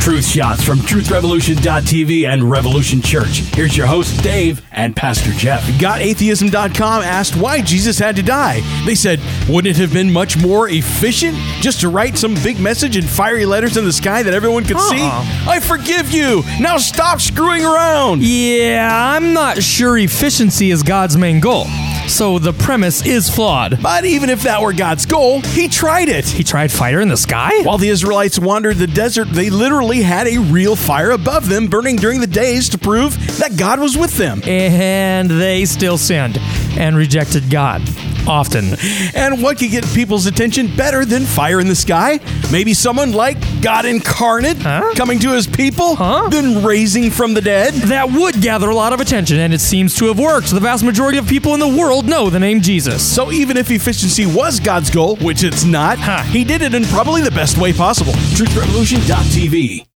Truth shots from truthrevolution.tv and Revolution Church. Here's your host, Dave, and Pastor Jeff. GotAtheism.com asked why Jesus had to die. They said, wouldn't it have been much more efficient just to write some big message in fiery letters in the sky that everyone could see? I forgive you. Now stop screwing around. Yeah, I'm not sure efficiency is God's main goal. So the premise is flawed. But even if that were God's goal, he tried it. He tried fire in the sky? While the Israelites wandered the desert, they literally had a real fire above them burning during the days to prove that God was with them. And they still sinned and rejected God. Often. And what could get people's attention better than fire in the sky? Maybe someone like God incarnate coming to his people, then raising from the dead? That would gather a lot of attention, and it seems to have worked. The vast majority of people in the world know the name Jesus. So even if efficiency was God's goal, which it's not, he did it in probably the best way possible. truthrevolution.tv